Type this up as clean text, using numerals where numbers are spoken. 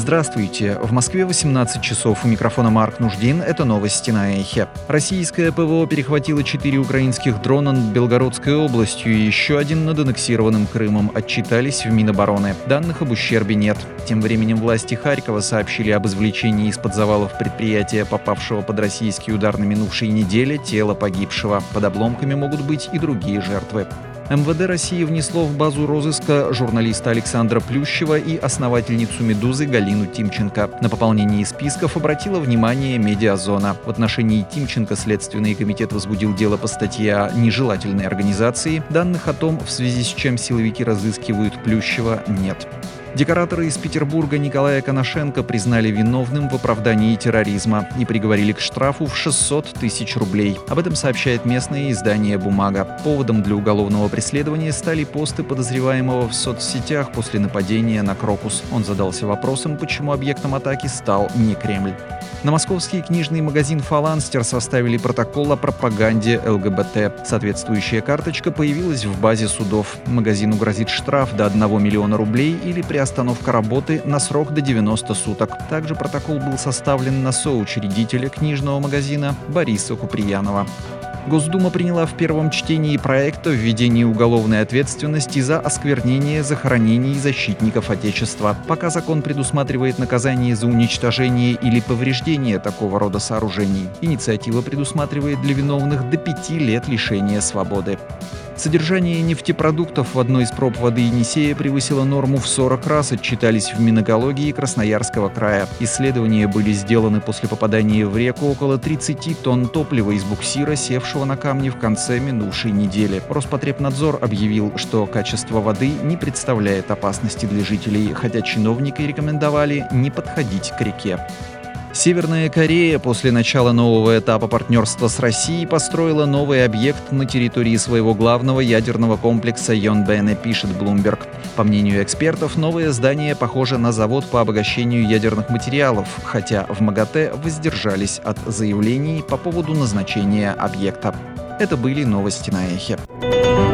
Здравствуйте. В Москве 18 часов. У микрофона Марк Нуждин. Это новости на Эхе. Российское ПВО перехватило 4 украинских дрона над Белгородской областью и еще один над аннексированным Крымом. Отчитались в Минобороны. Данных об ущербе нет. Тем временем власти Харькова сообщили об извлечении из-под завалов предприятия, попавшего под российский удар на минувшей неделе, тела погибшего. Под обломками могут быть и другие жертвы. МВД России внесло в базу розыска журналиста Александра Плющева и основательницу «Медузы» Галину Тимченко. На пополнение списков обратила внимание «Медиазона». В отношении Тимченко Следственный комитет возбудил дело по статье о нежелательной организации. Данных о том, в связи с чем силовики разыскивают Плющева, нет. Декоратора из Петербурга Николая Коношенко признали виновным в оправдании терроризма и приговорили к штрафу в 600 тысяч рублей. Об этом сообщает местное издание «Бумага». Поводом для уголовного преследования стали посты подозреваемого в соцсетях после нападения на Крокус. Он задался вопросом, почему объектом атаки стал не Кремль. На московский книжный магазин «Фаланстер» составили протокол о пропаганде ЛГБТ. Соответствующая карточка появилась в базе судов. Магазину грозит штраф до 1 миллиона рублей или приостановка работы на срок до 90 суток. Также протокол был составлен на соучредителя книжного магазина Бориса Куприянова. Госдума приняла в первом чтении проект о введении уголовной ответственности за осквернение захоронений защитников Отечества. Пока закон предусматривает наказание за уничтожение или повреждение такого рода сооружений. Инициатива предусматривает для виновных до 5 лет лишения свободы. Содержание нефтепродуктов в одной из проб воды Енисея превысило норму в 40 раз, отчитались в Минэкологии Красноярского края. Исследования были сделаны после попадания в реку около 30 тонн топлива из буксира, севшего на камни в конце минувшей недели. Роспотребнадзор объявил, что качество воды не представляет опасности для жителей, хотя чиновники рекомендовали не подходить к реке. Северная Корея после начала нового этапа партнерства с Россией построила новый объект на территории своего главного ядерного комплекса Йонбэне, пишет Bloomberg. По мнению экспертов, новое здание похоже на завод по обогащению ядерных материалов, хотя в МАГАТЭ воздержались от заявлений по поводу назначения объекта. Это были новости на Эхе.